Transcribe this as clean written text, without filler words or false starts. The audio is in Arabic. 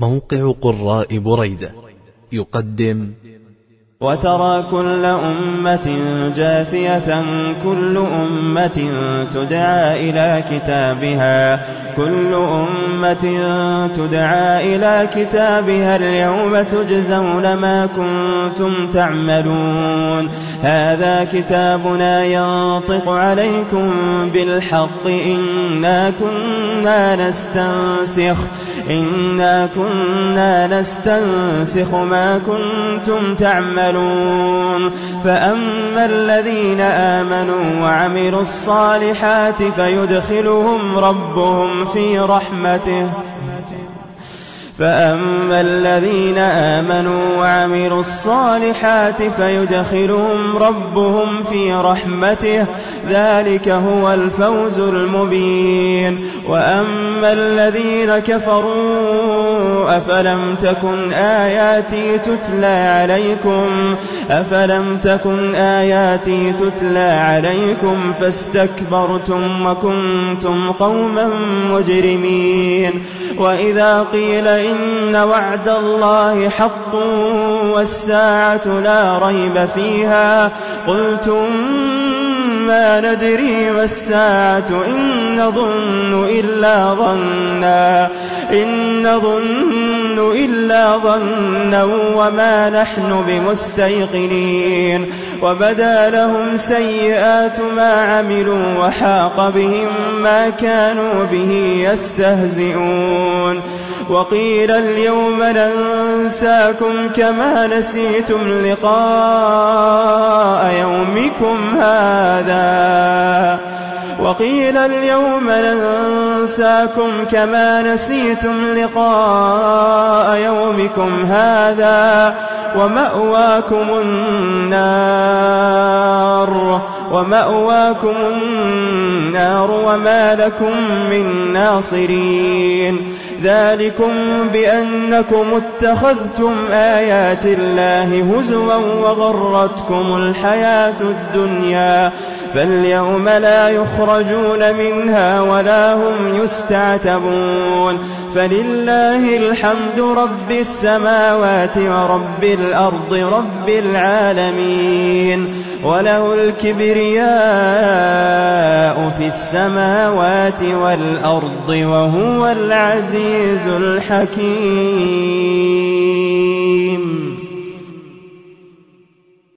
موقع قراء بريدة يقدم: وترى كل أمة جاثية كل أمة تدعى إلى كتابها اليوم تجزون ما كنتم تعملون. هذا كتابنا ينطق عليكم بالحق إنا كنا نستنسخ ما كنتم تعملون. فأما الذين آمنوا وعملوا الصالحات فيدخلهم ربهم في رحمته ذلك هو الفوز المبين. وأما الذين كفروا أفلم تكن آياتي تتلى عليكم فاستكبرتم وكنتم قوما مجرمين. وإذا قيل إن وعد الله حق والساعة لا ريب فيها قلتم ما ندري ما الساعة إن نظن إلا ظنا وما نحن بمستيقنين. وبدا لهم سيئات ما عملوا وحاق بهم ما كانوا به يستهزئون. وقيل اليوم ننساكم كما نسيتم لقاء يومكم هذا ومأواكم النار وما لكم من ناصرين. ذلكم بأنكم اتخذتم آيات الله هزوا وغرتكم الحياة الدنيا فاليوم لا يخرجون منها ولا هم يستعتبون. فلله الحمد رب السماوات ورب الأرض رب العالمين. وله الكبرياء في السماوات والأرض وهو العزيز الحكيم.